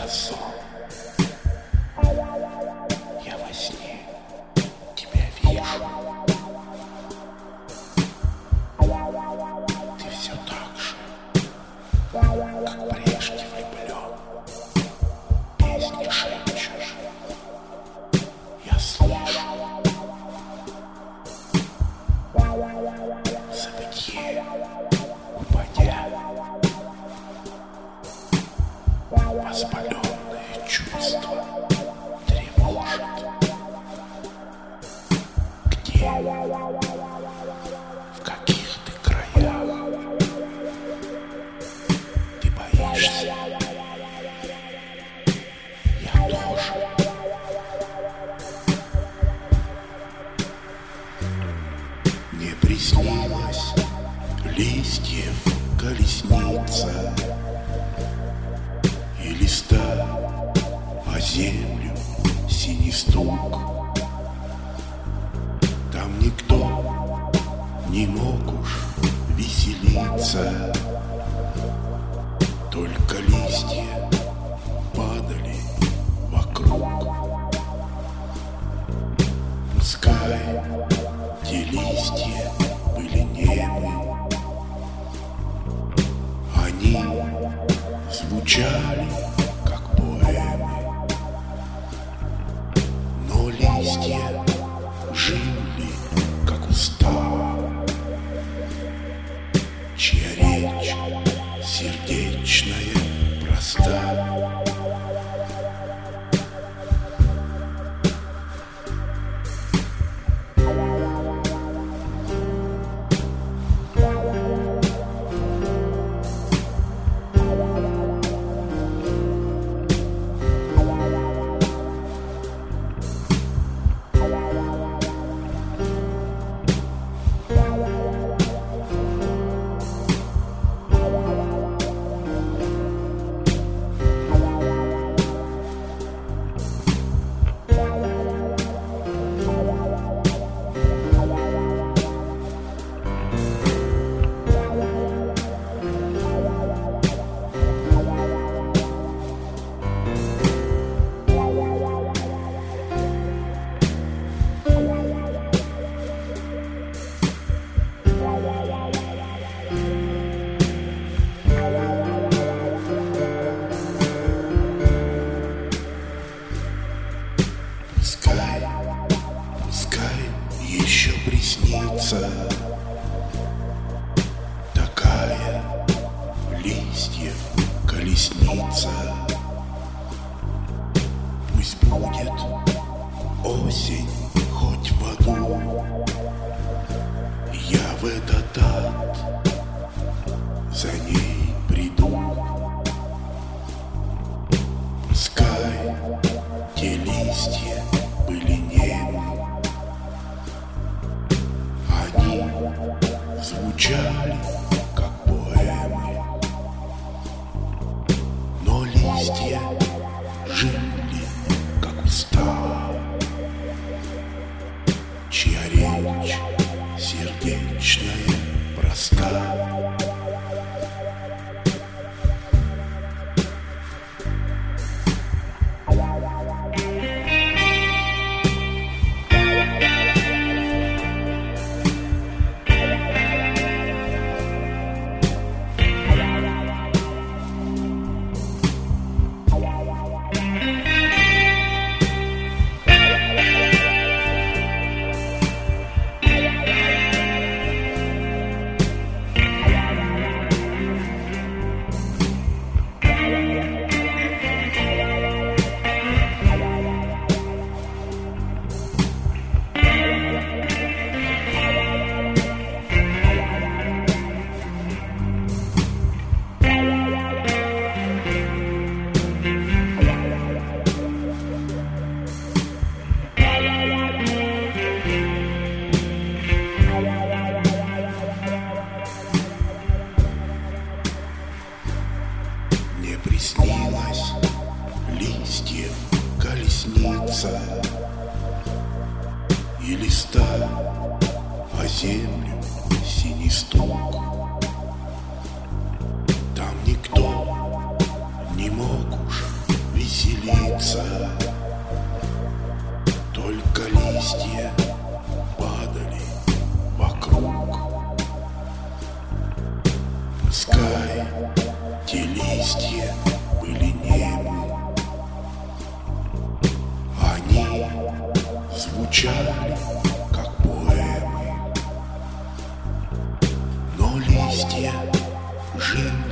сон. Я во сне тебя вижу. Ты все так же, как прежде влюблен. Песни шепчешь, я слышу. В забытье упадя, воспаленные чувства тревожат. Где, в каких ты краях ты боишься? Я тоже. Не приснилось листьев колесница и листа о землю синий стук. Там никто не мог уж веселиться, только листья падали вокруг. Пускай те листья были немы, они звучали как поэмы, но листья жили как устав, чья речь сердечная проста. Пускай еще приснится такая листьев колесница. Пусть будет осень хоть в аду, я в этот ад за ней приду. Пускай те листья были немы, они звучали как поэмы, но листья жили как устав, чья речь сердечная проста. Приснилось листьев колесница и листа о землю синий стук. Там никто не мог уж конца. Только листья падали вокруг. Пускай те листья были небу, они звучали как поэмы, но листья жили